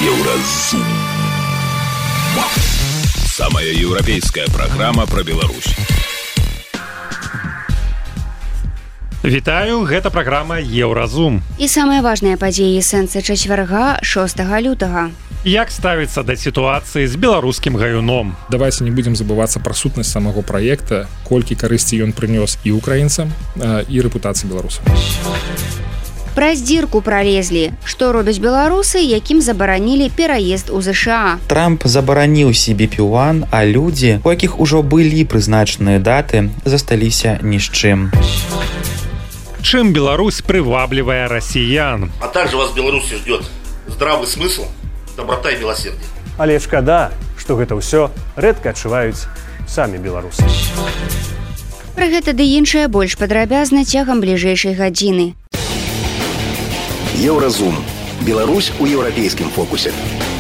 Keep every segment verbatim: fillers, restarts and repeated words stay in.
Еўразум. Самая еўрапейская праграма пра Беларусь. Вітаю, гэта праграма Еўразум. І самыя важныя падзеі і сэнсы чацвярга шостага лютага. Як ставіцца да сітуацыі з беларускім гаюном? Давайте не будем забывацца пра сутнасць самого праекта, колькі карысці ён прынёс і украінцам, і рэпутацыі беларусаў. Праз дзірку пралезлі. Што робяць беларусы, якім забаранілі пераезд у ЗША? Трамп забараніў сі би пі один, а людзі, у якіх ужо былі прызначаныя даты, засталіся ні з чым. Чым Беларусь прываблівае расіян? А также вас в Беларуси ждет здравый смысл, доброта и милосердие. Але шкада, што гэта ўсё рэдка адчуваюць самі беларусы. Пра гэта ды іншае больш падрабязна цягам бліжэйшай гадзіны. Еўразум. Беларусь у еўрапейскім фокусе.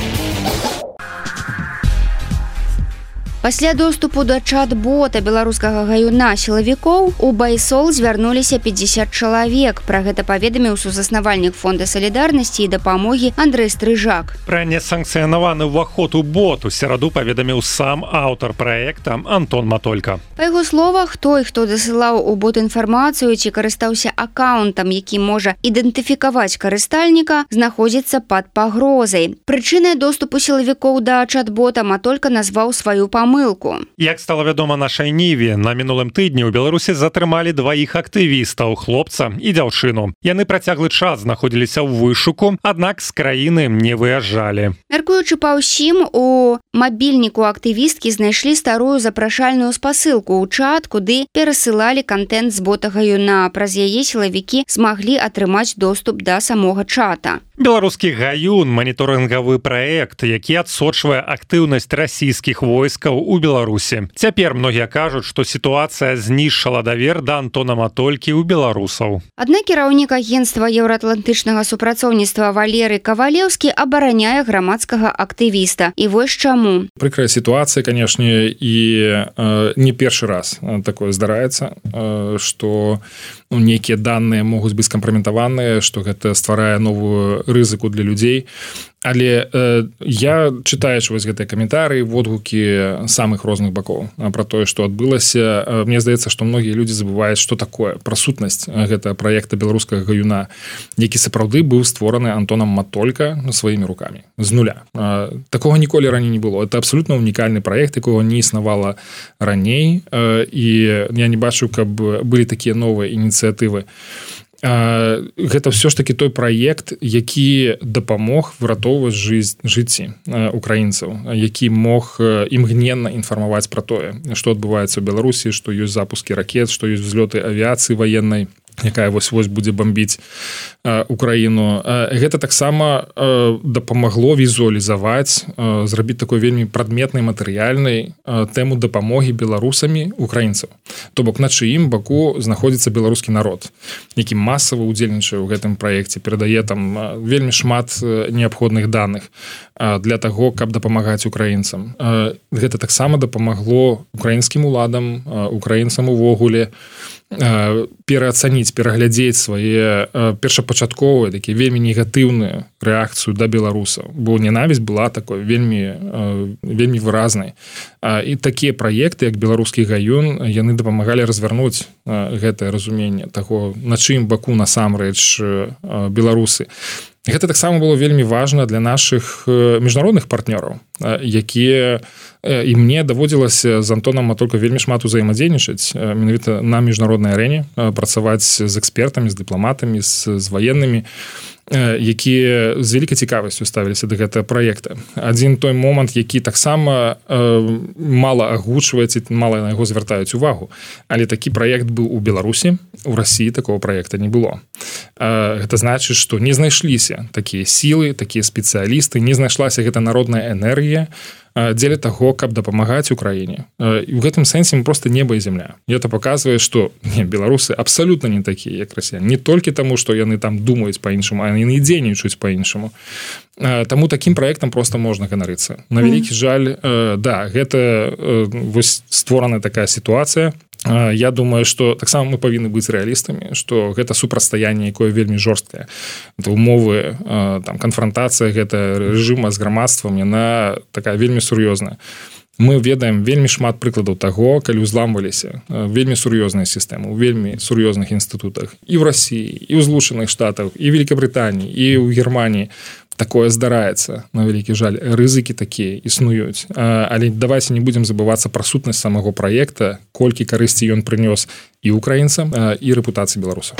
Пасля доступу да чат-бота беларускага гаюна сілавікоў у Байсол звярнуліся пятьдесят чалавек. Пра гэта паведаміў сузаснавальнік фонда салідарнасці і дапамогі Андрэй Стрыжак. Пра несанкцыянаваны ўваход у бот у сераду паведаміў сам аўтар праекта Антон Матолька. Па яго словах, той, хто дасылаў у бот інфармацыю ці карыстаўся акаунтам, які можа ідэнтыфікаваць карыстальніка, знаходзіцца пад пагрозай. Прычынай доступу сілавікоў да чат-бота Матолька назваў сваю памылку. Як стала вядома нашай Ніве, на мінулым тыдні ў Беларусі затрымалі дваіх актывістаў, хлопца і дзяўчыну. Яны працяглы час знаходзіліся ў вышуку, аднак з краіны не выязджалі. Мяркуючы па ўсім, у мабільніку актывісткі знайшлі старую запрашальную спасылку ў чат, куды перасылалі кантэнт з бота гаюна. Праз яе сілавікі змаглі атрымаць доступ да самога чата. Беларускі гаюн – маніторынгавы праект, які адсочвае актыўнасць расійскіх войскаў у Беларусі. Цяпер многія кажуць, што сітуацыя знішчыла давер да Антона Матолькі ў беларусаў. Аднак кіраўнік агенцтва еўраатлантычнага супрацоўніцтва Валерый Кавалеўскі абараняе грамадскага актывіста. І вось чаму. Прыкрая сітуацыя, канешне, і э, не першы раз такое здараецца, э, што нейкія даныя могуць быць скампраметаваныя, што гэта стварае новую рызыку для людзей. Але э, я, чытаючы вось гэтыя каментарыі, водгукі самых розных бакоў пра тое, што адбылася, э, мне здаецца, што многія людзі забываюць, што такое, пра сутнасць гэтага праекта беларускага гаюна, які сапраўды быў створаны Антонам Матолька сваімі рукамі, з нуля. Э, такога ніколі раней не было. Это абсалютна унікальны праект, якога не існавала раней, э, і я не бачу, каб былі такія новыя ініцыятывы. Гэта ўсё ж такі той праект, які дапамог выратоўваць жыцці украінцаў, які мог імгненна інфармаваць пра тое, што адбываецца ў Беларусі, што ёсць запускі ракет, што ёсць взлёты авіяцыі ваеннай, якая вось-вось будзе бамбіць э, Украіну. Э, гэта таксама э, дапамагло візуалізаваць, э, зрабіць такой вельмі прадметнай матэрыяльнай э, тэму дапамогі беларусамі украінцаў. То бок на чыім баку знаходзіцца беларускі народ, які масава ўдзельнічае ў гэтым праекце, перадае там э, вельмі шмат э, неабходных даных э, для таго, каб дапамагаць украінцам. Э, гэта таксама дапамагло украінскім уладам, э, украінцам увогуле пераацаніць, пераглядзець свае першапачатковыя, такія вельмі негатыўную рэакцыю да беларусаў. Бо ненавісць была такой вельмі, вельмі выразнай. І такія праекты, як беларускі гаюн, яны дапамагалі развярнуць гэтае разуменне таго, на чым баку насамрэч беларусы. Гэта таксама было вельмі важна для нашых міжнародных партнёраў, якія і мне даводзілася з Антонам Матолька вельмі шмат узаемадзейнічаць менавіта на міжнароднай арэне, працаваць з экспертамі, з дыпламатамі, з, з ваеннымі, якія з вялікай цікавасцю ставіліся да гэтага праекта. Адзін той момант, які таксама э, мала агучваецца, мала на яго звяртаюць увагу, але такі праект быў у Беларусі, у Расіі такого праекта не было. Э, гэта значыць, што не знайшліся такія сілы, такія спецыялісты, не знайшлася гэта народная энергія дзеля таго, каб дапамагаць Украіне. І ў гэтым сэнсе мы проста неба і зямля. І гэта паказвае, што не, беларусы абсалютна не такія, як расіяне. Не толькі таму, што яны там думаюць па-іншаму, а яны дзейнічаюць па-іншаму. Таму такім праектам проста можна ганарыцца. На вялікі жаль, да, гэта вось створана такая сітуацыя, Я думаю, што таксама мы павінны быць рэалістамі, што гэта супрацьстаянне, якое вельмі жорсткае. Умовы, там, канфрантацыя гэта рэжыма з грамадствам, яна такая вельмі сур'ёзная. Мы ведаем вельмі шмат прыкладаў таго, калі ўзламваліся вельмі сур'ёзныя сістэмы, у вельмі сур'ёзных інстытутах і ў Расіі, і ў Злучаных Штатах, і Великабрытаніі, і ў Германіі. Такое здараецца, на вялікі жаль, рызыкі такія існуюць. Але давайце не будзем забывацца пра сутнасць самого праекта, колькі карысці ён прынёс і украінцам, і рэпутацыі беларусаў.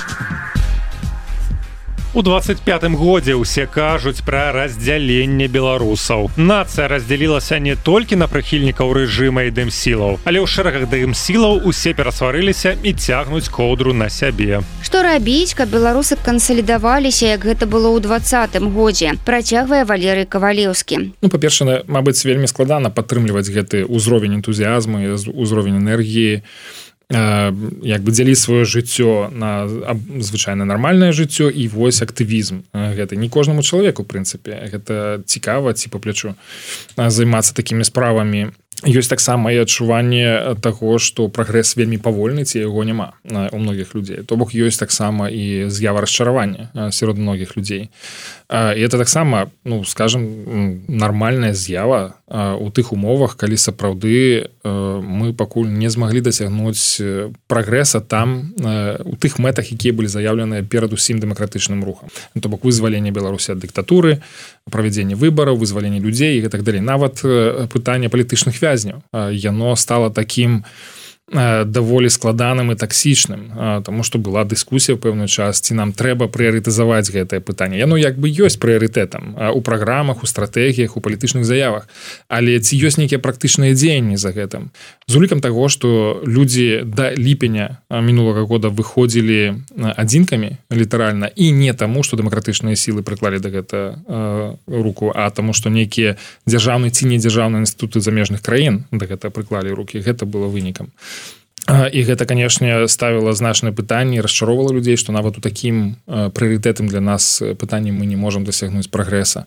У двадцать пятым годзе ўсе кажуць пра раздзяленне беларусаў. Нацыя раздзялілася не толькі на прыхільнікаў рэжыма і дэмсілаў, але ў шэрагах дэмсілаў усе перасварыліся і цягнуць коўдру на сябе. Што рабіць, каб беларусы кансалідаваліся, як гэта было ў двадцатым годзе, працягвае Валерый Кавалеўскі. Ну, па-першае, мабыць, вельмі складана падтрымліваць гэты ўзровень энтузіазму і ўзровень энергіі, як бы дзяліць сваё жыццё на звычайна нармальнае жыццё і вось актывізм. Гэта не кожнаму чалавеку, у прынцыпе, гэта цікава ці па плячу займацца такімі справамі. Ёсць таксама і адчуванне таго, што прагрэс вельмі павольны, ці яго няма у многіх людзей. То бок ёсць таксама і з'ява расчаравання сярод многіх людзей. І это таксама, ну, скажем, нармальная з'ява у тых умовах, калі сапраўды мы пакуль не змаглі дасягнуць прагрэса там, у тых мэтах, якія былі заяўленыя перад усім дэмакратычным рухам. То бок вызваленне Беларусі ад дыктатуры, правядзенне выбараў, вызваленне людзей і гэтак далей. Нават пытанне палітычных вязняў. Яно стала такім даволі складаным і таксічным, таму што была дыскусія ў пэўны час, ці нам трэба прыярытызаваць гэтае пытанне. Яно як бы ёсць прыярытэтам у праграмах, у стратэгіях, у палітычных заявах, але ці ёсць нейкія практычныя дзеянні за гэтым? З улікам таго, што людзі да ліпеня мінулага года выходзілі адзінкамі літаральна, і не таму, што дэмакратычныя сілы прыклалі да гэта руку, а таму, што нейкія дзяржаўныя ці недзяржаўныя інстытуты замежных краін да гэта прыклалі рукі, гэта было вынікам. І гэта, канешне, ставіла значнае пытанне, расчаровала людзей, што нават у такім прыярытэтным для нас пытанні мы не можам дасягнуць прагрэса.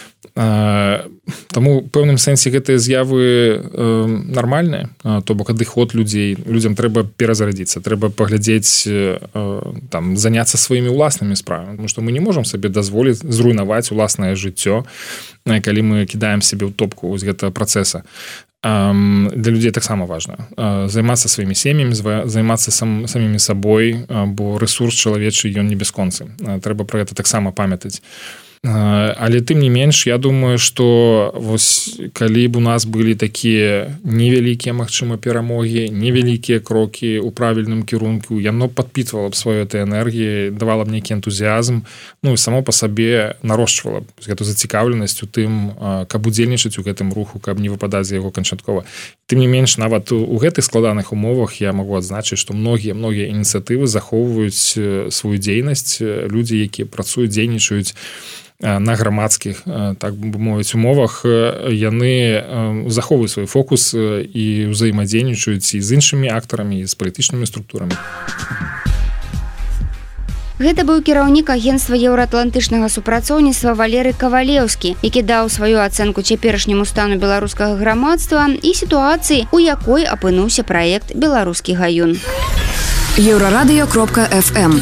Таму ў пэўным сэнсе гэтыя з'явы нармальныя, то бок адыход людзей, людзям трэба перазарадзіцца, трэба паглядзець, там, заняцца сваімі ўласнымі справамі, тому што мы не можам сабе дазволіць зруйнаваць уласнае жыццё, калі мы кідаем сябе ў топку з гэтага працэса. Для людзей таксама важна займацца сваімі сем'ямі, займацца сам, самімі сабой, бо рэсурс чалавечы ён не бясконцы. Трэба пра гэта таксама памятаць. Але тым не менш, я думаю, што вось калі б у нас былі такія невялікія, магчыма, перамогі, невялікія крокі ў правільным кірунку, яно падпітвала б сваёй этой энергіі, давала б нейкі энтузіазм, ну і само па сабе нарошчвала б гэту зацікаўленасць у тым, каб удзельнічаць у гэтым руху, каб не выпадаць з яго канчаткова. Тым не менш, нават у гэтых складаных умовах я магу адзначыць, што многія многія ініцыятывы захоўваюць сваю дзейнасць, людзі, якія працуюць, дзейнічаюць на грамадскіх, так бы мовіць, умовах, яны захоўваюць свой фокус і ўзаемадзейнічаюць і з іншымі актарамі, і з палітычнымі структурамі. Гэта быў кіраўнік агенцтва еўраатлантычнага супрацоўніцтва Валерый Кавалеўскі, які даў сваю ацэнку цяперашняму стану беларускага грамадства і сітуацыі, у якой апынуўся праект «Беларускі гаюн». еўрарадыё кропка эф эм.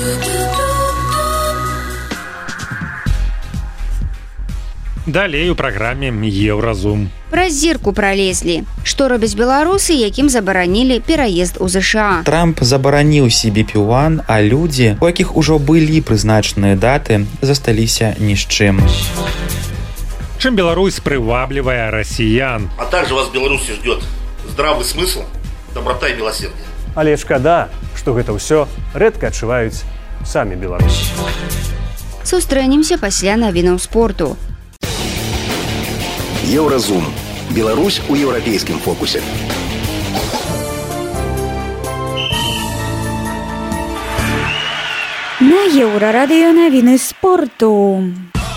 Далей у праграме «Еўразум». Праз зірку пралезлі. Што робяць беларусы, якім забаранілі пераезд у ЗША? Трамп забараніў сі би пі один, а людзі, у якіх ужо былі прызначаныя даты, засталіся ні з чым. Чым Беларусь прываблівае расіян? А также вас в Беларуси ждет здравый смысл, доброта и милосердие. Але шкада, што гэта ўсё рэдка адчуваюць самі беларусы. Сустрэнемся пасля навінаў спорту. Еўразум. Беларусь у еўрапейскім фокусе. На еўрарадыё навіны спорту.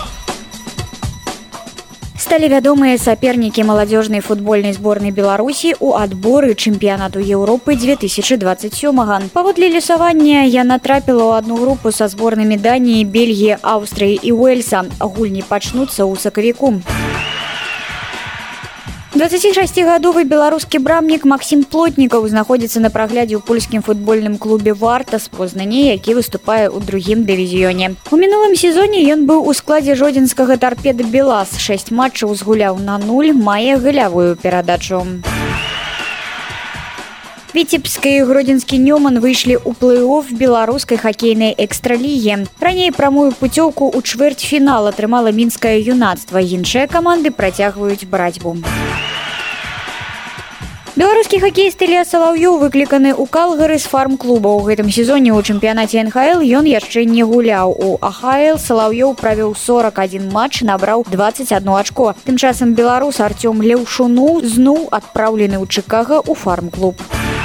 Сталі вядомыя сапернікі маладзёжнай футбольнай зборнай Беларусі ў адборы чэмпіянату Еўропы две тысячи двадцать сёмага. Паводле лісавання яна трапіла ў адну групу са зборнымі Даніі, Бельгіі, Аўстрыі і Уэльса. Гульні пачнуцца ў сакавіку. дваццацішасцігадовы беларускі брамнік Максім Плотнікаў знаходзіцца на праглядзе ў польскім футбольным клубе «Варта» з Познані, які выступае ў другім дывізіёне. У мінулым сезоне ён быў у складзе жодзінскага «Тарпеда Белас». Шэсць матчаў згуляў на нуль, мае галявую перадачу. Віцебскі і гродзенскі «Нёман» выйшлі ў плэй-офф беларускай хакейнай экстралігі. Раней прамую пуцёўку ў чвэрцьфінал атрымала мінскае юнацтва. Іншыя каманды працягваюць барацьбу. Беларускі хакеіст Ілля Салаўёў выкліканы ў Калгары з фарм-клуба. У гэтым сезоне ў чэмпіянаце эн ха эл ён яшчэ не гуляў. У а ха эл Салаўёў правёў сорок адзін матч, набраў дваццаць адно ачко. Тым часам беларус Артём Леўшуну зноў адпраўлены ў Чыкага ў фарм-клуб.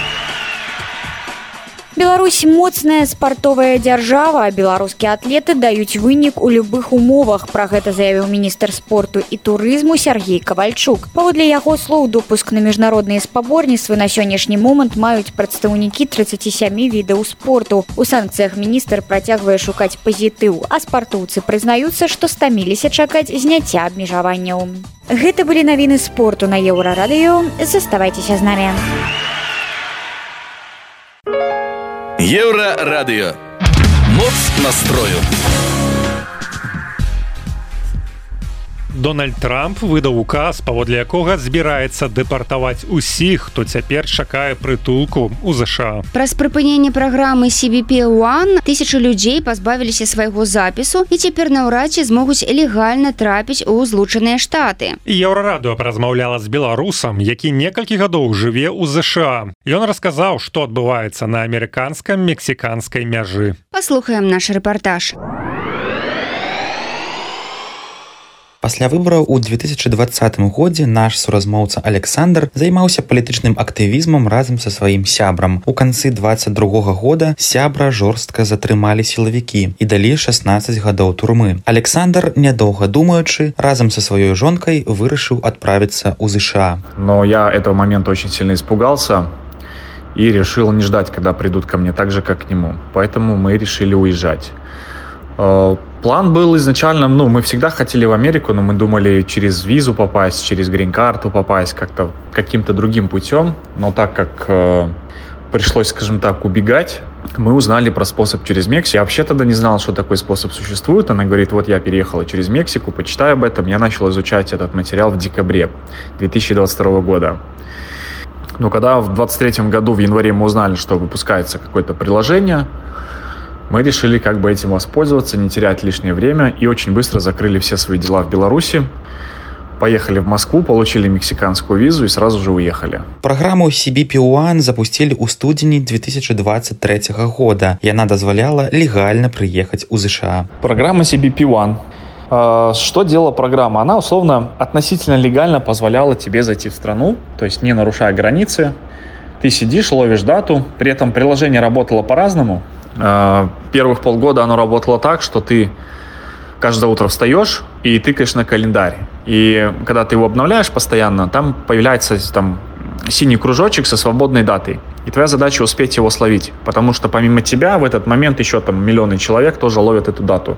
Беларусь моцная спартовая дзяржава, а беларускія атлеты даюць вынік у любых умовах. Пра гэта заявіў міністр спорту і турызму Сергей Кавальчук. Паводле яго слоў, допуск на міжнародныя спаборніцтвы на сённяшні момант маюць прадстаўнікі трыццаці сямі відаў спорту. У санкцыях міністр працягвае шукаць пазітыў, а спартоўцы прызнаюцца, што стаміліся чакаць зняцця абмежаванняў. Гэта былі навіны спорту на Еўрарадыё. Заставайцеся з намі. Еўрарадыё. Моц настрою. Дональд Трамп выдаў указ, паводле якога збіраецца дэпартаваць усіх, хто цяпер чакае прытулку ў зэ ша а. Праз прыпыненне праграмы си би пі один тысячы людзей пазбавіліся свайго запісу і цяпер наўрад ці змогуць легальна трапіць у Злучаныя Штаты. Еўрарадыё паразмаўляла з беларусам, які некалькі гадоў жыве ў зэ ша а. Ён расказаў, што адбываецца на амерыканска-мексіканскай мяжы. Паслухаем наш рэпартаж. Пасля выбараў у две тысячы двадцатым годзе наш суразмоўца Александр займаўся палітычным актывізмам разам са сваім сябрам. У канцы двадцать другога года сябра жорстка затрымалі сілавікі і далі шаснаццаць гадоў турмы. Александр, нядоўга думаючы, разам са сваёй жонкай вырашыў адправіцца ў зэ ша а. Но я этого момента очень сильно испугался и решил не ждать, когда придут ко мне, так же, как к нему. Поэтому мы решили уезжать. План был изначально, ну, мы всегда хотели в Америку, но мы думали через визу попасть, через грин-карту попасть, как-то каким-то другим путем. Но так как э, пришлось, скажем так, убегать, мы узнали про способ через Мексику. Я вообще тогда не знал, что такой способ существует. Она говорит, вот я переехала через Мексику, почитай об этом. Я начал изучать этот материал в декабре две тысячи двадцать второго года. Но когда в двадцать третьем году, в январе, мы узнали, что выпускается какое-то приложение, мы решили как бы этим воспользоваться, не терять лишнее время и очень быстро закрыли все свои дела в Беларуси. Поехали в Москву, получили мексиканскую визу и сразу же уехали. Программу си би пі один запустили у студзені две тысячи двадцать третьего года. И она дозволяла легально приехать у зэ ша а. Программа си би пи один. Что делала программа? Она условно относительно легально позволяла тебе зайти в страну, то есть не нарушая границы. Ты сидишь, ловишь дату, при этом приложение работало по-разному. Первых полгода оно работало так, что ты каждое утро встаешь и тыкаешь на календарь. И когда ты его обновляешь постоянно, там появляется там синий кружочек со свободной датой. И твоя задача успеть его словить. Потому что помимо тебя в этот момент еще там миллионы человек тоже ловят эту дату.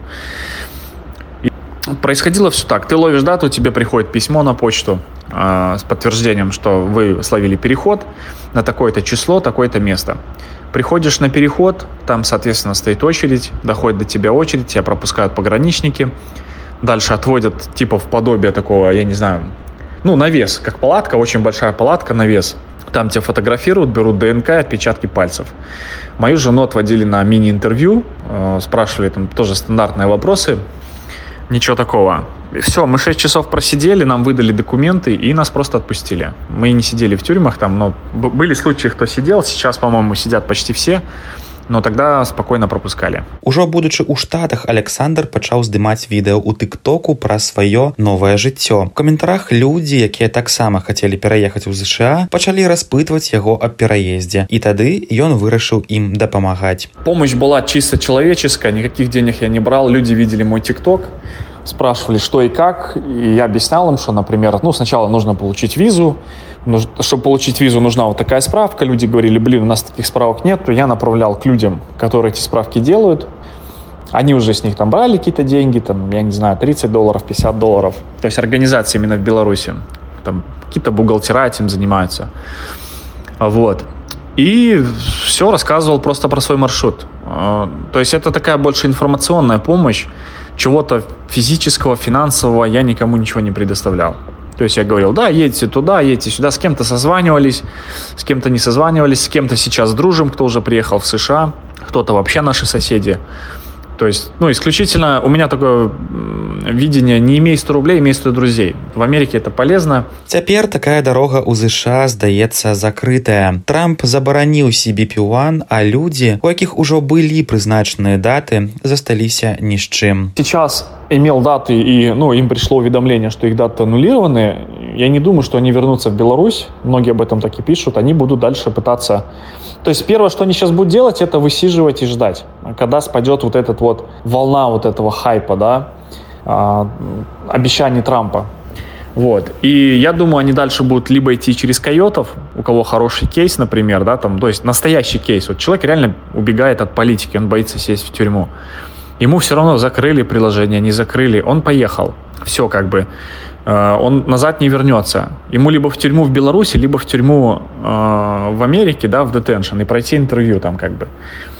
И происходило все так. Ты ловишь дату, тебе приходит письмо на почту э, с подтверждением, что вы словили переход на такое-то число, такое-то место. Приходишь на переход, там, соответственно, стоит очередь, доходит до тебя очередь, тебя пропускают пограничники, дальше отводят типа в подобие такого, я не знаю, ну, навес, как палатка, очень большая палатка, навес. Там тебя фотографируют, берут дэ эн ка, отпечатки пальцев. Мою жену отводили на мини-интервью, э, спрашивали там тоже стандартные вопросы, ничего такого. Все, мы шесть часов просидели, нам выдали документы и нас просто отпустили. Мы не сидели в тюрьмах там, но были случаи, кто сидел. Сейчас, по-моему, сидят почти все, но тогда спокойно пропускали. Ужо будучы ў Штатах, Александр пачаў здымаць відэо ў тык-току пра сваё новае жыццё. У каментарах людзі, якія таксама хацелі пераехаць у зэ ша а, пачалі распытваць яго аб пераездзе. І тады ён вырашыў ім дапамагаць. Помощь была чисто человеческая, никаких денег я не брал. Люди видели мой тик-ток, спрашивали, что и как, и я объяснял им, что, например, ну, сначала нужно получить визу, нужно, чтобы получить визу, нужна вот такая справка. Люди говорили, блин, у нас таких справок нет, то я направлял к людям, которые эти справки делают. Они уже с них там брали какие-то деньги, там, я не знаю, тридцать долларов, пятьдесят долларов. То есть организация именно в Беларуси. там какие-то бухгалтера этим занимаются. Вот. И все рассказывал просто про свой маршрут. То есть это такая больше информационная помощь, чего-то физического, финансового я никому ничего не предоставлял. То есть я говорил, да, едьте туда, едьте сюда, с кем-то созванивались, с кем-то не созванивались, с кем-то сейчас дружим, кто уже приехал в США, кто-то вообще наши соседи. То есть, ну, исключительно у меня такое видение: не имей сто рублей, имей сто друзей. В Америке это полезно. Цяпер такая дарога ў ЗША здаецца закрытая. Трамп забараніў си би пі один, а людзі, у якіх ужо былі прызначаныя даты, засталіся ні з чым. Сейчас имел даты, и ну, им пришло уведомление, что их даты аннулированы. Я не думаю, что они вернутся в Беларусь. Многие об этом так и пишут. Они будут дальше пытаться... То есть первое, что они сейчас будут делать, это высиживать и ждать, когда спадет вот эта вот волна вот этого хайпа, да, э, обещаний Трампа. Вот. И я думаю, они дальше будут либо идти через койотов, у кого хороший кейс, например, да, там, то есть настоящий кейс. Вот человек реально убегает от политики, он боится сесть в тюрьму. Ему все равно закрыли приложение, не закрыли, он поехал. Все как бы. Он назад не вернется. Ему либо в тюрьму в Беларуси, либо в тюрьму э, в Америке, да, в детеншн, и пройти интервью там как бы.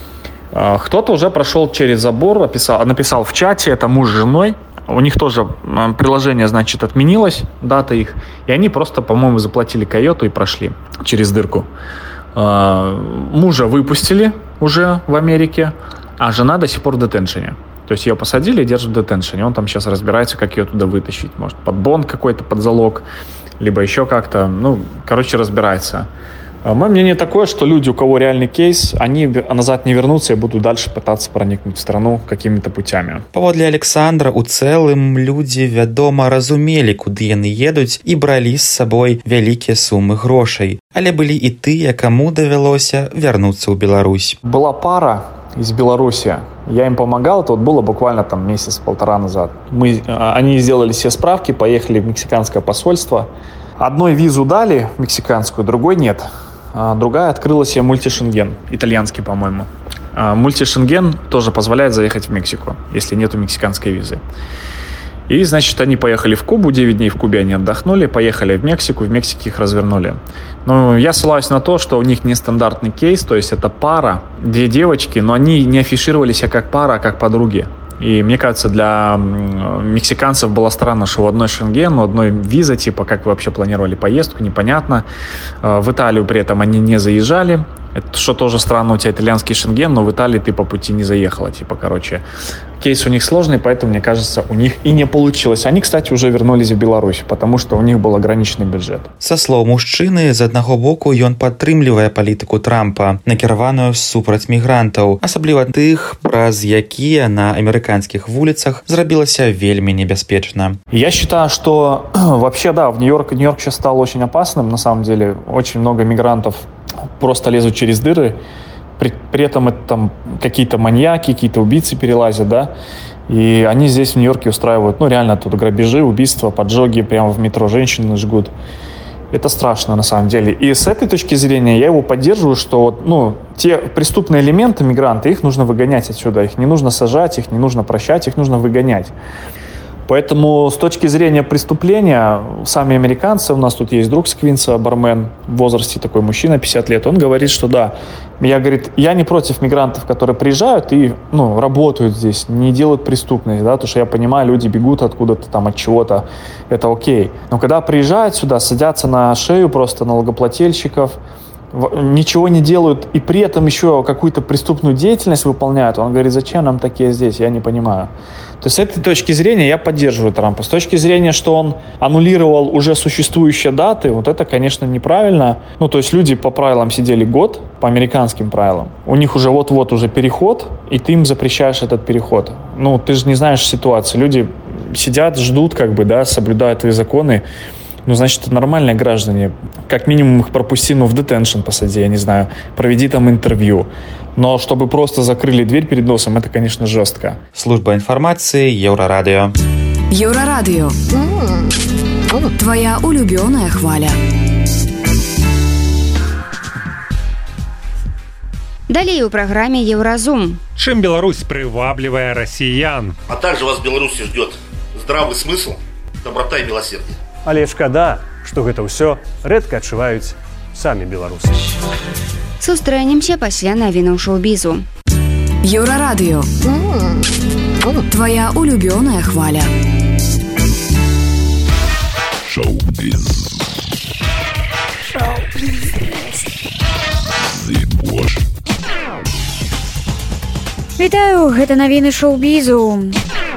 Э, кто-то уже прошел через забор, написал, написал в чате, это муж с женой. У них тоже э, приложение, значит, отменилось, дата их, и они просто, по-моему, заплатили койоту и прошли через дырку. Э, мужа выпустили уже в Америке, а жена до сих пор в детеншене. То есть ее посадили и держат в детеншене. Он там сейчас разбирается, как ее туда вытащить. Может, под бонд какой-то, под залог, либо еще как-то. Ну, короче, разбирается. Мое мнение такое, что люди, у кого реальный кейс, они назад не вернутся и будут дальше пытаться проникнуть в страну какими-то путями. Паводле Александра, у цэлым людзі, вядома, разумелі, куды яны едуць, і бралі з сабой вялікія сумы грошай. Але былі і тыя, каму давялося вярнуцца ў Беларусь. Была пара из Беларуси. Я им помогал, это вот было буквально там месяц-полтора назад. Мы, они сделали все справки, поехали в мексиканское посольство. Одной визу дали, мексиканскую, другой нет. А другая открыла себе мультишенген, итальянский, по-моему. А мультишенген тоже позволяет заехать в Мексику, если нету мексиканской визы. И, значит, они поехали в Кубу, девять дней в Кубе они отдохнули, поехали в Мексику, в Мексике их развернули. Но я ссылаюсь на то, что у них нестандартный кейс, то есть это пара, две девочки, но они не афишировали себя как пара, а как подруги. И мне кажется, для мексиканцев было странно, что у одной шенген, у одной виза, типа, как вы вообще планировали поездку, непонятно. В Италию при этом они не заезжали. Это что тоже странно, у тебя итальянский шенген, но в Италии ты по пути не заехала, типа, короче. Кейс у них сложный, поэтому, мне кажется, у них и не получилось. Они, кстати, уже вернулись в Беларусь, потому что у них был ограниченный бюджет. Са слоў мужчыны, з аднаго боку ён падтрымлівае палітыку Трампа, накіраваную супраць мігрантаў, асабліва тых, праз якія на амерыканскіх вуліцах зрабілася вельмі небяспечна. Я считаю, что вообще, да, в Нью-Йорк, Нью-Йорк сейчас стал очень опасным, на самом деле. Очень много мигрантов просто лезут через дыры. При, при этом это там какие-то маньяки, какие-то убийцы перелазят, да, и они здесь в Нью-Йорке устраивают, ну, реально тут грабежи, убийства, поджоги, прямо в метро женщины жгут. Это страшно на самом деле. И с этой точки зрения я его поддерживаю, что, ну, те преступные элементы, мигранты, их нужно выгонять отсюда, их не нужно сажать, их не нужно прощать, их нужно выгонять. Поэтому с точки зрения преступления, сами американцы, у нас тут есть друг с Квинса, бармен в возрасте, такой мужчина, пятьдесят лет, он говорит, что да, я, говорит, я не против мигрантов, которые приезжают и, ну, работают здесь, не делают преступность, да, потому что я понимаю, люди бегут откуда-то там от чего-то, это окей. Но когда приезжают сюда, садятся на шею просто налогоплательщиков, ничего не делают и при этом еще какую-то преступную деятельность выполняют, он говорит, зачем нам такие здесь, я не понимаю. То есть с этой точки зрения я поддерживаю Трампа. С точки зрения, что он аннулировал уже существующие даты, вот это, конечно, неправильно. Ну, то есть люди по правилам сидели год, по американским правилам. У них уже вот-вот уже переход, и ты им запрещаешь этот переход. Ну, ты же не знаешь ситуации. Люди сидят, ждут, как бы, да, соблюдают твои законы. Ну, значит, это нормальные граждане. Как минимум их пропусти, ну, в детеншн посади, я не знаю, проведи там интервью. Но чтобы просто закрыли дверь перед носом, это, конечно, жестко. Служба информации Еврорадио. Еврорадио. Твоя улюбленная хваля. Далее у программе Евразум. Чем Беларусь привабливая россиян? А также вас в Беларуси ждет здравый смысл, доброта и милосердие. Але шкада, што гэта ўсё рэдка адчуваюць самі беларусы. Сустрэнемся пасля навінаў шоу-бізу. Еўрарадыё. Твоя улюбёная хваля. Шоу-біз. Вітаю, гэта навіны шоу-бізу.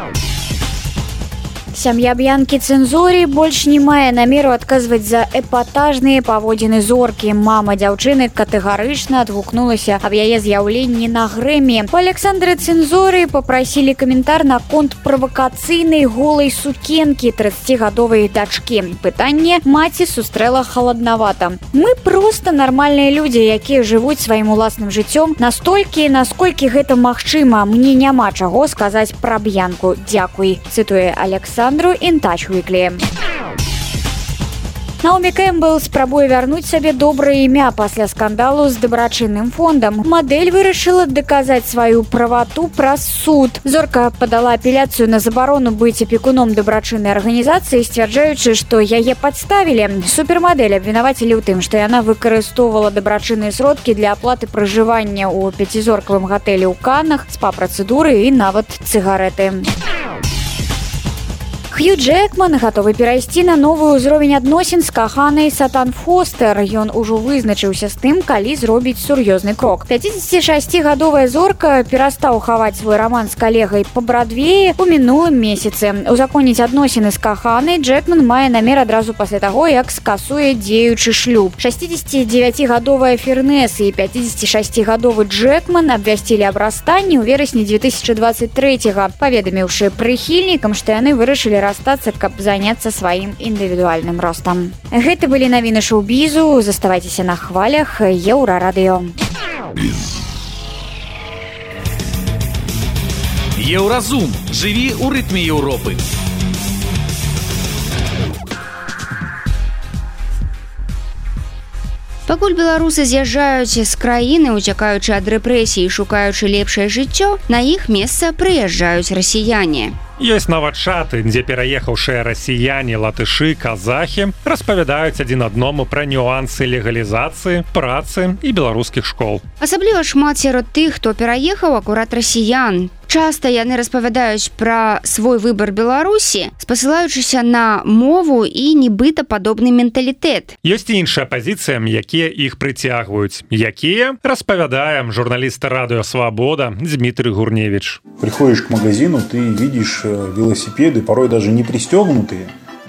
Сям'я Б'янкі Цэнзорі больш не мае намеру адказваць за эпатажныя паводзіны зоркі. Мама дзяўчыны катэгарычна адгукнулася аб яе з'яўленні на грэмі. У Александры Цэнзоры папрасілі каментар наконт правакацыйнай голай сукенкі трыццацігадовай дачкі. Пытанне маці сустрэла халаднавата. Мы проста нармальныя людзі, якія жывуць сваім уласным жыццём настолькі, насколькі гэта магчыма. Мне няма чаго сказаць пра Б'янку. Дзякуй, цытуе Александр In Touch Weekly. Наоми Кэмпбелл спрабуе вярнуць сабе добрае імя пасля скандалу з дабрачынным фондам. Мадэль вырашыла даказаць сваю правату праз суд. Зорка падала апеляцыю на забарону быць апекуном дабрачыннай арганізацыі, сцвярджаючы, што яе падставілі. Супермадэль абвінавацілі ў тым, што яна выкарыстоўвала дабрачынныя сродкі для аплаты пражывання ў пяцізоркавым гатэлі ў Каннах, спа-працэдуры і нават цыгарэты. Хью Джекман гатовы перайсці на новы ўзровень адносін з каханай Сатан Фостер. Ён ужо вызначыўся з тым, калі зробіць сур'ёзны крок. пяцідзесяцішасцігадовая зорка перастаў хаваць свой раман з калегай па Брадвеі ў мінулым месяцы. Узаконіць адносіны з каханай Джекман мае намер адразу пасля таго, як скасуе дзеючы шлюб. шасцідзесяцідзевяцігадовая Фернес і пяцідзесяцішасцігадовы Джекман абвясцілі аб расстанні ў верасні дзве тысячы дваццаць трэцяга, паведаміўшы прыхільнікам, што яны вырашылі расстацца, каб заняцца сваім індывідуальным ростам. Гэта былі навіны шоу-бізу. Заставайцеся на хвалях Еўрарадыё. Еўразум. Жыві ў рытме Еўропы. Пакуль беларусы з'язджаюць з краіны, уцякаючы ад рэпрэсій і шукаючы лепшае жыццё, на іх месца прыязджаюць расіяне. Ёсць нават чаты, дзе пераехаўшыя расіяне, латышы, казахі распавядаюць адзін аднаму пра нюансы легалізацыі, працы і беларускіх школ. Асабліва шмат сярод тых, хто пераехаў акурат расіян. Часта яны распавядаюць пра свой выбар Беларусі, спасылаючыся на мову і нібыта падобны менталітэт. Ёсць іншая пазіцыя, якія іх прыцягваюць. Якія? Распавядаем журналіст радыё «Свобода» Дмитрий Гурневич. Приходишь к магазину, ты видишь велосипеды, порой даже не пристегнутые.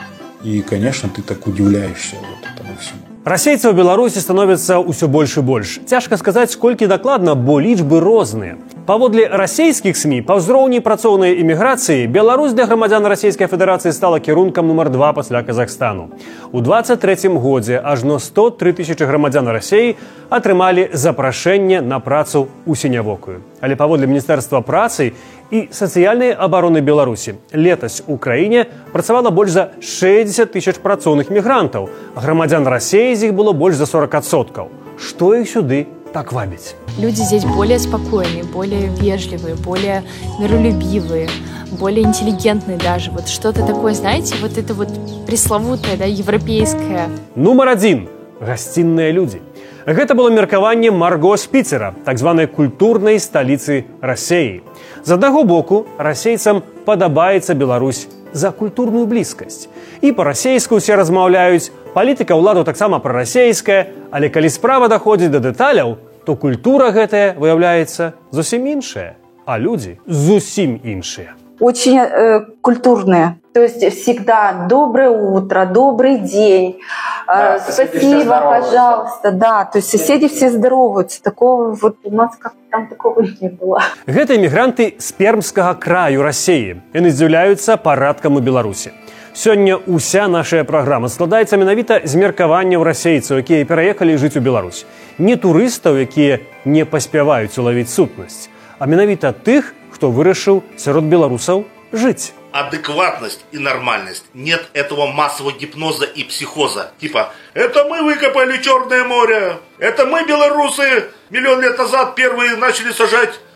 И, конечно, ты так удивляешься вот этому всему. Расейцаў у Беларусі становіцца ўсё больш і больш. Цяжка сказаць, колькі дакладна, бо лічбы розныя. Паводле расійскіх СМІ, па ўзроўні працоўнай эміграцыі, Беларусь для грамадзян Расійскай Федэрацыі стала кірункам нумар два пасля Казахстану. У двадцать трэцім годзе ажно сто тры тысячы грамадзян Расіі атрымалі запрашэнне на працу ў сінявокую. Але паводле Міністэрства працы і сацыяльнай абароны Беларусі летась у краіне працавала больш за шэсцьдзесят тысяч працоўных мігрантаў. Грамадзян Расіі з іх было больш за сорок адсоткаў. Што іх сюды так вабіць? Люди здесь более спокойные, более вежливые, более миролюбивые, более интеллигентные даже. Вот что-то такое, знаете, вот это вот пресловутое, да, европейское. Нумар адзін. Гасцінныя людзі. Гэта было меркаванне Марго Спіцера, так званай культурнай сталіцы Расіі. З аднаго боку, расейцам падабаецца Беларусь за культурную блізкасць. І па-расейску ўсе размаўляюць, палітыка ўладу таксама прарасейская, але калі справа даходзіць да дэталяў, то культура гэтая выяўляецца зусім іншая, а людзі зусім іншыя. Очень э, культурные. То есть всегда доброе утро, добрый день, да, э, спасибо, пожалуйста. Да, то есть соседи все здороваются. Такого вот у нас как-то там такого не было. Гэта эмігранты з пермскага краю Расіі. Яны здзіўляюцца парадкам у Беларусі. Сёння ўся наша праграма складаецца менавіта з меркаванняў расейцаў, якія пераехалі жыць у Беларусь. Не турыстаў, якія не паспяваюць улавіць сутнасць, а менавіта тых, кто вырашыў сярод беларусаў жить. Адекватность и нормальность. Нет этого массового гипноза и психоза. Типа, это мы выкопали Черное море, это мы, белорусы, миллион лет назад первые начали сажать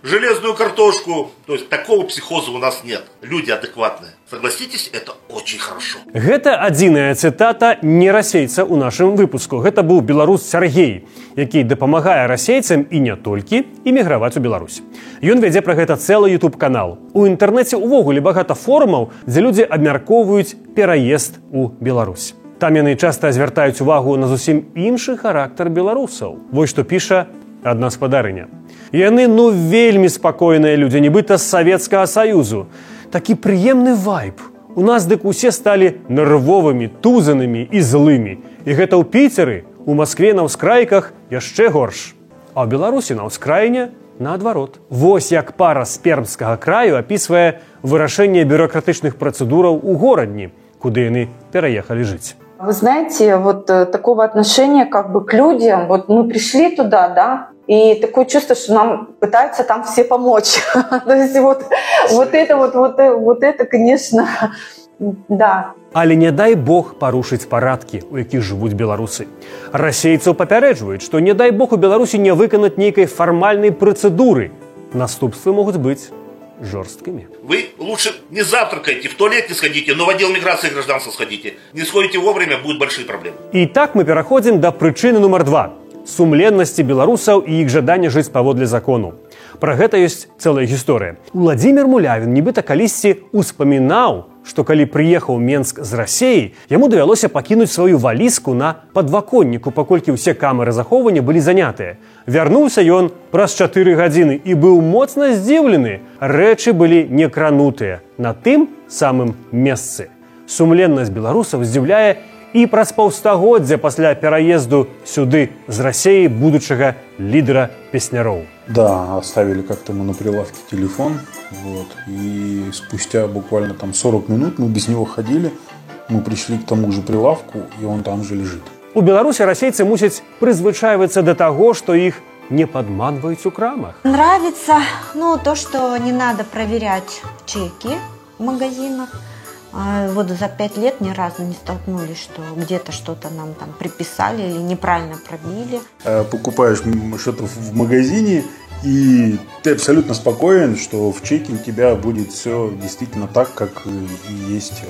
железную картошку. То есть такого психоза у нас нет. Люди адекватные. Согласитесь, это очень хорошо. Гэта адзіная цытата не расейца ў нашым выпуску. Гэта быў беларус Сергей, які дапамагае расейцам і не толькі эміграваць у Беларусь. Ён вядзе пра гэта цэлы YouTube-канал. У інтэрнэце ўвогуле багата форумаў, дзе людзі абмяркоўваюць пераезд у Беларусь. Там яны часта звяртаюць увагу на зусім іншы характар беларусаў. Вось што піша адна спадарыня. Яны ну вельмі спакойныя людзі, нібыта з Савецкага Саюзу. Такі прыемны вайб. У нас дык усе сталі нервовымі, тузанымі і злымі. І гэта ў Піцеры, у Маскве на ўскрайках яшчэ горш. А ў Беларусі на ўскраіне наадварот. Вось як пара з Пермскага краю апісвае вырашэнне бюрократычных працэдураў у горадні, куды яны пераехалі жыць. Вы знаете, вот такого отношения как бы к людям, вот мы пришли туда, да, и такое чувство, что нам пытаются там все помочь. То есть вот, вот это вот, вот, вот это, конечно, да. Але не дай бог парушыць парадкі, у якіх жывуць беларусы. Расейцаў папярэджваюць, што не дай бог у Беларусі не выканаць нейкай фармальнай працэдуры. Наступствы могуць быць жорсткімі. Вы лучше не завтракайте, в туалет не сходите, но в отдел миграции и гражданства сходите. Не сходите вовремя, будут большие проблемы. І так мы пераходзім да прычыны нумар два. Сумленнасці беларусаў і іх жаданне жыць паводле закону. Пра гэта ёсць цэлая гісторыя. Уладзімір Мулявін нібыта калісьці успамінаў, што калі прыехаў Менск з Расеі, яму давялося пакінуць сваю валізку на падваконніку, паколькі ўсе камеры захоўвання былі занятыя. Вярнуўся ён праз чатыры гадзіны і быў моцна здзіўлены. Рэчы былі не кранутыя на тым самым месцы. Сумленнасць беларусаў здзіўляе і праз паўстагоддзя пасля пераезду сюды з Расеі будучага лідера песняроў. Да, оставили как-то мы на прилавке телефон, вот, и спустя буквально там сорок минут мы без него ходили, мы пришли к тому же прилавку, и он там же лежит. У Беларусі расейцы мусяць прызвычайвацца да таго, што іх не падманваюць у крамах. Нравится, ну, то, что не надо проверять чеки в магазинах. Вот за пять лет ни разу не столкнулись, что где-то что-то нам там приписали или неправильно пробили. Покупаешь что-то в магазине, и ты абсолютно спокоен, что в чеке у тебя будет все действительно так, как и есть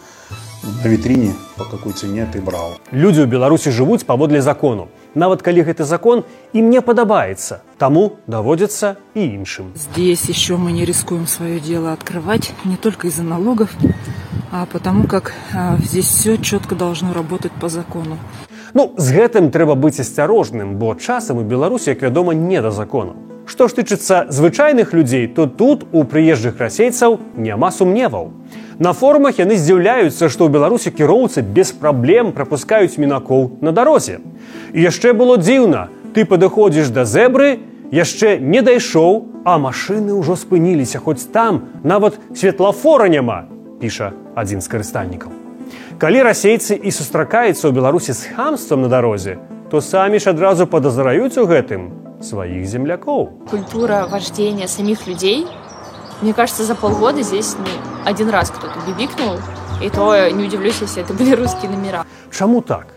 на витрине, по какой цене ты брал. Людзі ў Беларусі жывуць паводле закону. Нават калі гэты закон ім не падабаецца, таму даводзіцца і іншым. Здесь еще мы не рискуем свое дело открывать, не только из-за налогов, а потому как а, здесь все четко должно работать по закону. Ну, з гэтым трэба быць асцярожным, бо часам у Беларусі, як вядома, не да закону. Што ж тычыцца звычайных людзей, то тут у прыезджых расейцаў няма сумневаў. На форумах яны здзіўляюцца, што ў Беларусі кіроўцы без праблем прапускаюць мінакоў на дарозе. І яшчэ было дзіўна. Ты падыходзіш да зэбры, яшчэ не дайшоў, а машыны ўжо спыніліся, хоць там нават светлафора няма, піша адзін з карыстальнікаў. Калі расейцы і сустракаюцца ў Беларусі з хамствам на дарозе, то самі ж адразу падазраюць у гэтым сваіх землякоў. Культура вождения самих людей, мне кажется, за полгода здесь ну, один раз кто-то бибикнул, и то не удивлюсь, если это были русские номера. Чаму так?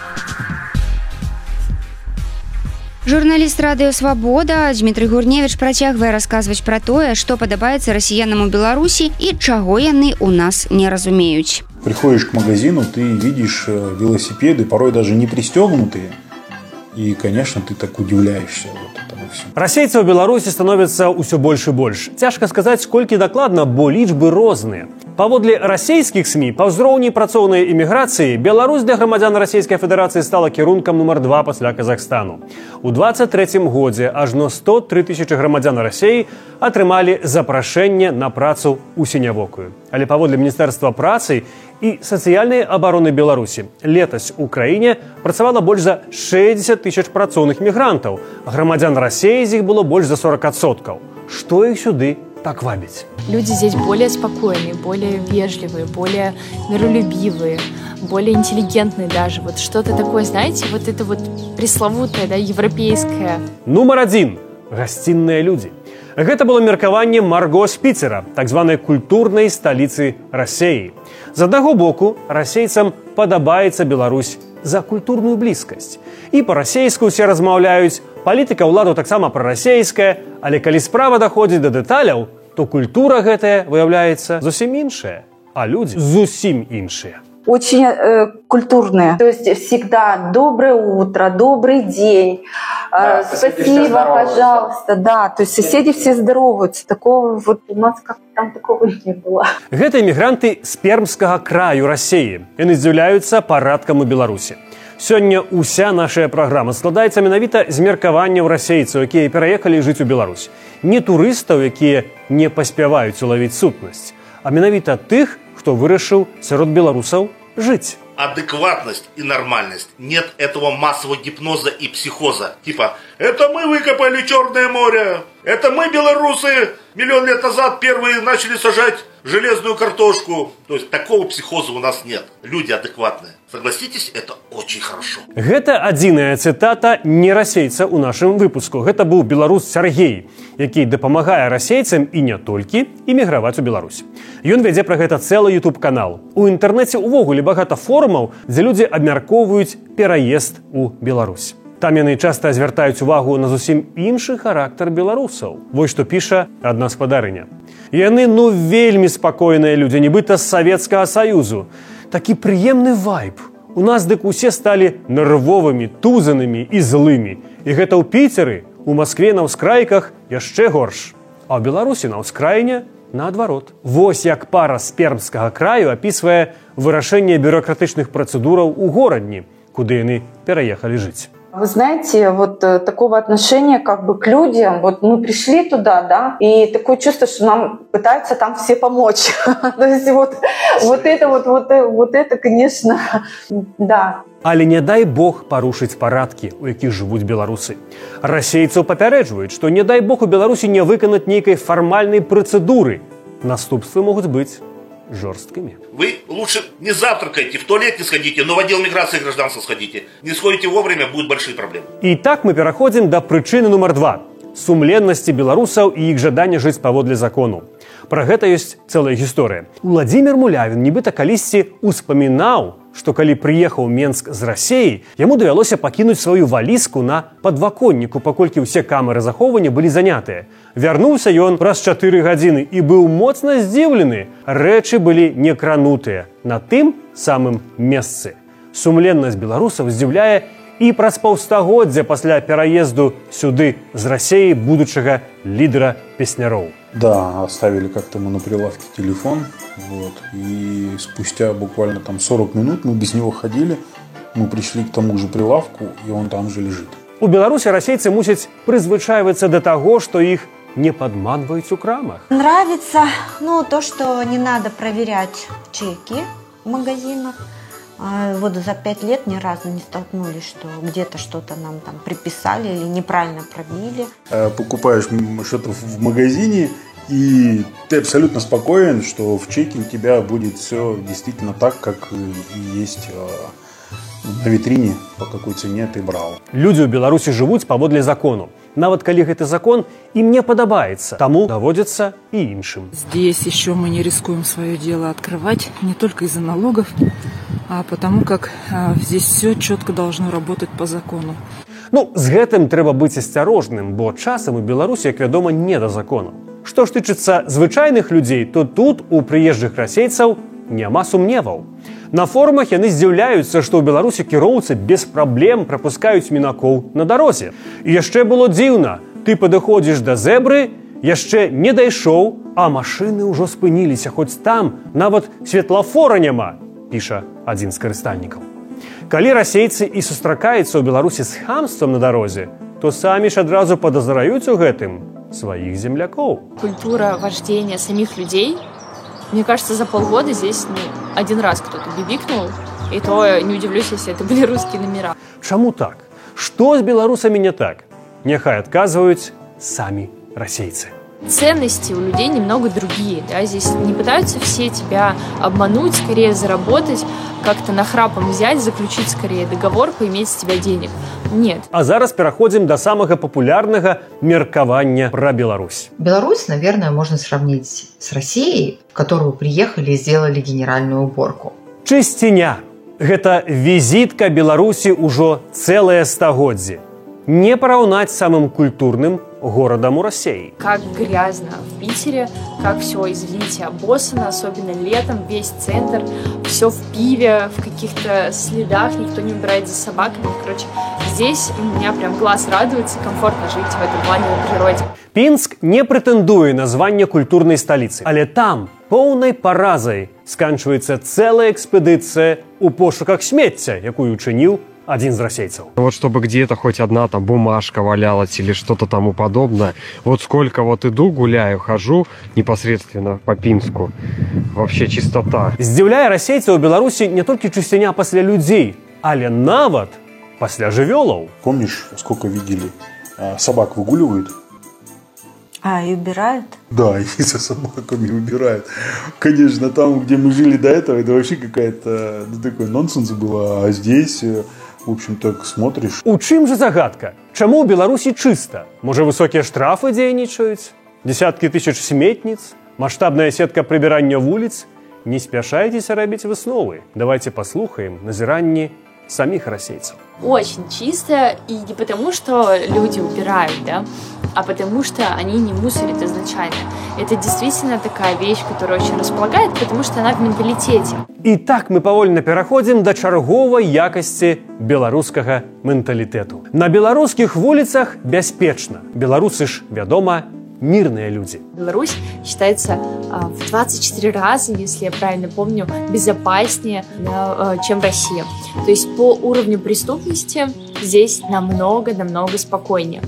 Журналіст радыё «Свабода» Дмітрый Гурневіч працягвае расказваць пра тое, што падабаецца расіянам у Беларусі і чаго яны ў нас не разумеюць. Приходишь к магазину, ты видишь велосипеды, порой даже не пристегнутые, и, конечно, ты так удивляешься вот этому всему. Расейцаў у Беларусі становіцца ўсё больш і больш. Цяжка сказаць, колькі дакладна, бо лічбы розныя. Паводле расійскіх СМІ, па ўзроўні працоўнай эміграцыі, Беларусь для грамадзян Расійскай Федэрацыі стала кірункам нумар два пасля Казахстану. У двадцать трэцім годзе ажно сто тры тысячы грамадзян Расіі атрымалі запрашэнне на працу ў сінявокую. Але паводле Міністэрства працы і сацыяльнай абароны Беларусі летась у краіне працавала больш за шэсцьдзесят тысяч працоўных мігрантаў. Грамадзян Расіі з іх было больш за сорок адсоткаў. Што іх сюды так вабіць? Люди здесь более спокойные, более вежливые, более миролюбивые, более интеллигентные даже. Вот что-то такое, знаете, вот это вот пресловутое, да, европейское. Нумар адзін. Гасцінныя людзі. Гэта было меркаванне Марго з Піцера, так званай культурнай сталіцы Расеі. З аднаго боку, расейцам падабаецца Беларусь за культурную блізкасць. І па-расейску ўсе размаўляюць, палітыка ўладу таксама прарасейская, Але калі справа даходзіць да дэталяў, то культура гэтая выяўляецца зусім іншая, а людзі зусім іншыя. Очень э, культурные. То есть всегда доброе утро, добрый день, да, э, спасибо, пожалуйста. Да, то есть соседи все здороваются. Такого вот у нас как там такого не было. Гэта эмігранты з пермскага краю Расіі. Яны здзіўляюцца парадкам у Беларусі. Сёння ўся наша праграма складаецца менавіта з меркаванняў расейцаў, якія пераехалі жыць у Беларусь. Не турыстаў, якія не паспяваюць улавіць сутнасць, а менавіта тых, кто вырашыў сярод беларусаў жить. Адекватность и нормальность. Нет этого массового гипноза и психоза. Типа, это мы выкопали Черное море, это мы, белорусы, миллион лет назад первые начали сажать железную картошку. То есть такого психоза у нас нет. Люди адекватные. Согласитесь, это очень хорошо. Гэта адзіная цытата не расейца ў нашым выпуску. Гэта быў беларус Сергей, які дапамагае расейцам і не толькі эміграваць у Беларусь. Ён вядзе пра гэта цэлы YouTube-канал. У інтэрнэце ўвогуле багата форумаў, дзе людзі абмяркоўваюць пераезд у Беларусь. Там яны часта звяртаюць увагу на зусім іншы характар беларусаў. Вось што піша адна спадарыня. Яны ну вельмі спакойныя людзі, нібыта з Савецкага Саюзу. Такі прыемны вайб. У нас дык усе сталі нервовымі, тузанымі і злымі. І гэта ў Піцеры, у Маскве на ўскрайках яшчэ горш. А ў Беларусі на ўскраіне наадварот. Вось як пара з пермскага краю апісвае вырашэнне бюрократычных працэдураў у горадні, куды яны пераехалі жыць. Вы знаете, вот э, такого отношения как бы к людям, вот мы пришли туда, да, и такое чувство, что нам пытаются там все помочь. То есть вот, вот это вот, вот, вот это, конечно, да. Але не дай бог парушыць парадкі, у якіх жывуць беларусы. Расейцаў папярэджваюць, што не дай бог у Беларусі не выканаць нейкай фармальнай працэдуры. Наступствы могуць быць жорсткімі. Вы лучше не завтракайте, в туалет не сходите, но в отдел миграции и гражданства сходите. Не сходите вовремя, будут большие проблемы. І так мы пераходзім да прычыны нумар два. Сумленнасці беларусаў і іх жаданне жыць паводле закону. Пра гэта ёсць цэлая гісторыя. Уладзімір Мулявін нібыта калісьці успамінаў, што калі прыехаў Менск з Расіі, яму давялося пакінуць сваю валізку на падваконніку, паколькі ўсе камеры захоўвання былі занятыя. Вярнуўся ён праз чатыры гадзіны і быў моцна здзіўлены. Рэчы былі не кранутыя на тым самым месцы. Сумленнасць беларусаў здзіўляе і праз паўстагоддзя пасля пераезду сюды з Расіі будучага лідера песняроў. Да, оставили как-то мы на прилавке телефон, вот, и спустя буквально там сорок минут мы без него ходили, мы пришли к тому же прилавку, и он там же лежит. У Беларусі расейцы мусяць прызвычайвацца да таго, што іх не падманваюць у крамах. Нравится, ну, то, что не надо проверять чеки в магазинах. Вот за пять лет ни разу не столкнулись, что где-то что-то нам там приписали или неправильно пробили. Покупаешь что-то в магазине, и ты абсолютно спокоен, что в чеке у тебя будет все действительно так, как и есть на витрине, по какой цене ты брал. Людзі ў Беларусі жывуць паводле закону. Нават калі гэты закон ім не падабаецца, таму даводзіцца і іншым. Здесь еще мы не рискуем свое дело открывать, не только из-за налогов, а потому как а, здесь все четко должно работать по закону. Ну, з гэтым трэба быць асцярожным, бо часам у Беларусі, як вядома, не да закону. Што ж тычыцца звычайных людзей, то тут у прыезджых расейцаў няма сумневаў. На форумах яны здзіўляюцца, што ў Беларусі кіроўцы без праблем прапускаюць мінакоў на дарозе. І яшчэ было дзіўна. Ты падыходзіш да зэбры, яшчэ не дайшоў, а машыны ўжо спыніліся, хоць там нават светлафора няма, піша адзін з карыстальнікаў. Калі расейцы і сустракаюцца ў Беларусі з хамствам на дарозе, то самі ж адразу падазраюць у гэтым сваіх землякоў. Культура вождения самих людей. Мне кажется, за полгода здесь ну, один раз кто-то бибикнул, и то не удивлюсь, если это были русские номера. Чаму так? Што з беларусамі не так? Няхай адказваюць самі расейцы. Ценности у людей немного другие. Да? Здесь не пытаются все тебя обмануть, скорее заработать, как-то нахрапом взять, заключить скорее договор, поиметь с тебя денег. Нет. А зараз пераходзім да самага папулярнага меркавання пра Беларусь. Беларусь, наверное, можно сравнить с Россией, в которую приехали и сделали генеральную уборку. Чысціня. Гэта візітка Беларусі ўжо цэлае стагоддзе. Не параўнаць самым культурным городом у России. Как грязно в Питере, как все, извините, обоссано, особенно летом, весь центр, все в пиве, в каких-то следах, никто не убирает за собаками. Короче, здесь у меня прям глаз радуется, комфортно жить в этом плане на природе. Пінск не прэтэндуе на званне культурнай сталіцы, але там поўнай паразай сканчваецца цэлая экспедыцыя ў пошуках смецця, якую учыніў один из расейцев. Вот чтобы где-то хоть одна там бумажка валялась или что-то тому подобное. Вот сколько вот иду, гуляю, хожу непосредственно по Пинску. Вообще чистота. Здзіўляе расейцаў у Беларусі не толькі чысціня пасля людзей, але нават пасля жывёлаў. Помнишь, сколько видели? Собак выгуливают. А, и убирают? Да, и за собаками убирают. Конечно, там, где мы жили до этого, это вообще какая-то, ну, такой нонсенс было. А здесь, в общем, так смотришь. У чым же загадка? Чаму ў Беларусі чыста? Можа, высокія штрафы дзейнічаюць? Десяткі тысяч сметніц? Маштабная сетка прыбірання вуліц? Не спяшайцеся рабіць высновы. Давайте послухаем назіранні самих расейцев. Очень чисто, и не потому, что люди убирают, да, а потому что они не мусорят изначально. Это действительно такая вещь, которая очень располагает, потому что она в менталитете. І так мы павольна пераходзім да чарговай якасці беларускага менталітэту. На беларускіх вуліцах бяспечна. Беларусы ж, вядома, мирные люди. Беларусь считается а, в двадцать четыре раза, если я правильно помню, безопаснее, а, чем Россия. То есть по уровню преступности здесь намного-намного спокойнее.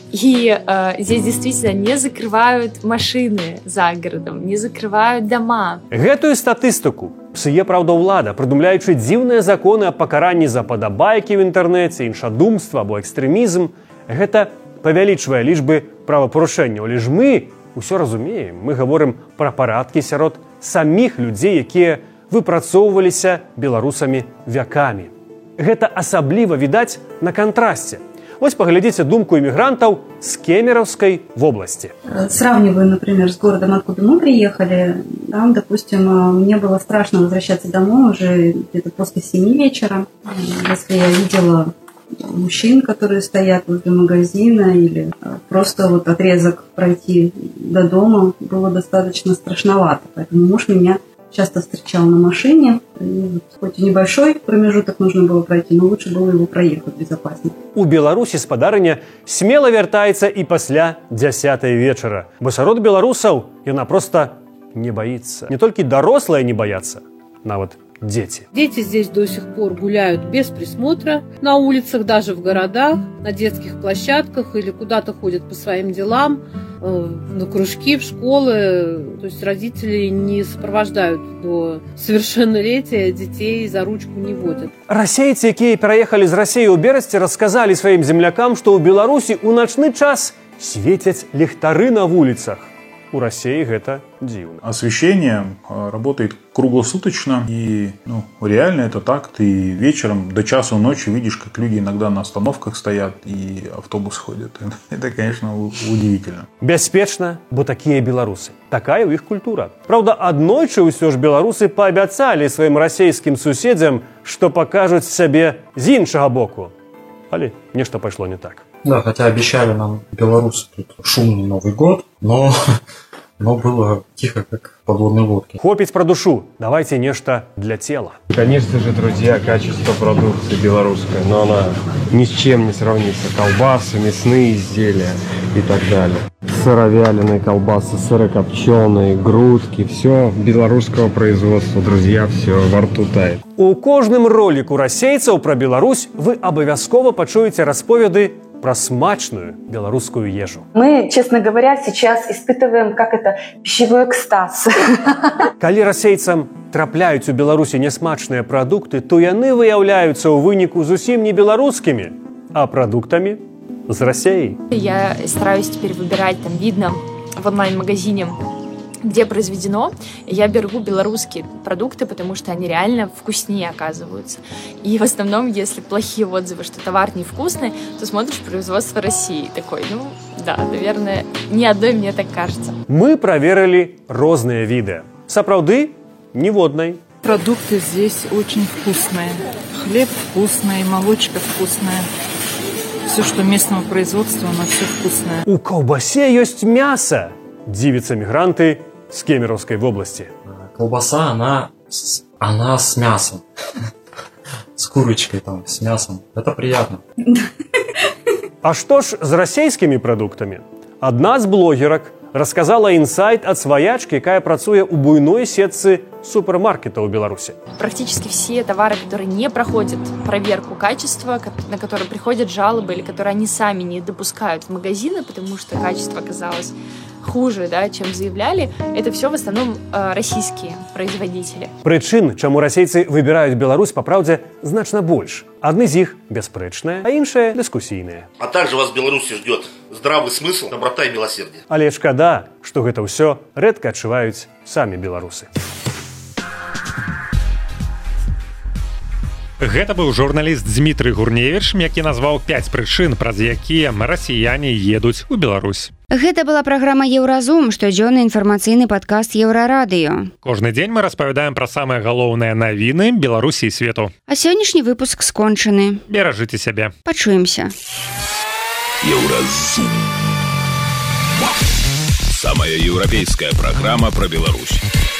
И а, здесь действительно не закрывают машины за городом, не закрывают дома. Гэтую статыстыку псуе, правда, ўлада, прыдумляючы дзіўныя законы о пакаранні за падабайкі в інтэрнэце, іншадумства або экстрэмізм. Гэта павялічвае лічбы правапарушэнняў. Але ж мы ўсё разумеем. Мы гаворым пра парадкі сярод саміх людзей, якія выпрацоўваліся беларусамі вякамі. Гэта асабліва відаць на кантрасце. Вось паглядзіце думку иммигрантов с Кемеровской вобласти. Сравниваю, например, с городом, откуда мы приехали. Там, допустим, мне было страшно возвращаться домой уже где-то после семи вечера. Если я видела мужчин, которые стоят возле магазина, или просто вот отрезок пройти до дома, было достаточно страшновато. Поэтому муж меня часто встречал на машине. И вот, хоть и небольшой промежуток нужно было пройти, но лучше было его проехать безопаснее. У Беларусі спадарыня смело вяртаецца і пасля дзясятай вечара. Бо сярод беларусаў яна просто не боится. Не только дорослые не боятся, нават дети. Дети здесь до сих пор гуляют без присмотра на улицах, даже в городах, на детских площадках или куда-то ходят по своим делам, на кружки, в школы. То есть родители не сопровождают до совершеннолетия, детей за ручку не водят. Расейцы, якія пераехалі з Расіі ў берасці, расказалі сваім землякам, што ў Беларусі ў начны час светяць ліхтары на вуліцах. У России это дивно. Освещение работает круглосуточно, и ну, реально это так. Ты вечером до часу ночи видишь, как люди иногда на остановках стоят и автобус ходит. Это, конечно, удивительно. Бяспечна, бо такие белорусы. Такая у их культура. Правда, аднойчы ўсё ж белорусы пообяцали своим российским суседям, что покажут себе з іншага боку. Але нешта пошло не так. Да, хотя обещали нам белорусы тут шумный Новый год, но, но было тихо, как в подводной лодке. Хопить про душу, давайте нечто для тела. Конечно же, друзья, качество продукции белорусской, но она ни с чем не сравнится. Колбасы, мясные изделия и так далее. Сыровяленые колбасы, сырокопченые, грудки, все белорусского производства, друзья, все во рту тает. У кожным ролику расейцаў про Беларусь вы обовязково пачуеце расповеды про смачную белорусскую ежу. Мы, честно говоря, сейчас испытываем, как это, пищевой экстаз. Калі расейцам трапляюць у Беларусі нясмачныя прадукты, то яны выяўляюцца ў выніку зусім не беларускімі, а прадуктамі з Россией. Я стараюсь теперь выбирать, там видно в онлайн-магазине, где произведено. Я беру белорусские продукты, потому что они реально вкуснее оказываются. И в основном, если плохие отзывы, что товар невкусный, то смотришь производство России. Такой, ну да, наверное, ни одной мне так кажется. Мы проверили розныя виды. Сапраўды, ніводнай. Продукты здесь очень вкусные. Хлеб вкусный, молочка вкусная. все, что местного производства, оно все вкусное. У колбасе есть мясо, дивятся мигранты с Кемеровской области. Колбаса, она, она с мясом. С курочкой там, с мясом. Это приятно. А что ж с российскими продуктами? Одна з блогерок рассказала инсайт от своячки, якая працуе у буйной сетцы супермаркета у Беларуси. Практически все товары, которые не проходят проверку качества, на которые приходят жалобы или которые они сами не допускают в магазины, потому что качество оказалось хуже, да, чем заявляли, это все в основном э, российские производители. Прычын, чаму расейцы выбирают Беларусь, по правде, значно больше. Одни из них беспречные, а іншие дискуссийные. А также вас в Беларуси ждет здравый смысл, доброта и милосердие. Але шкада, что это все редко отчувают сами белорусы. Гэта быў журналіст Дмітрый Гурневіч, які назваў пяць прычын, праз якія расіяне едуць у Беларусь. Гэта была праграма Еўразум, штодзённы інфармацыйны падкаст Еўрарадыё. Кожны дзень мы распавядаем пра самыя галоўныя навіны Беларусі і свету. А сённяшні выпуск скончаны. Беражыце сябе. Пачуемся. Еўразум. Самая еўрапейская праграма пра Беларусь.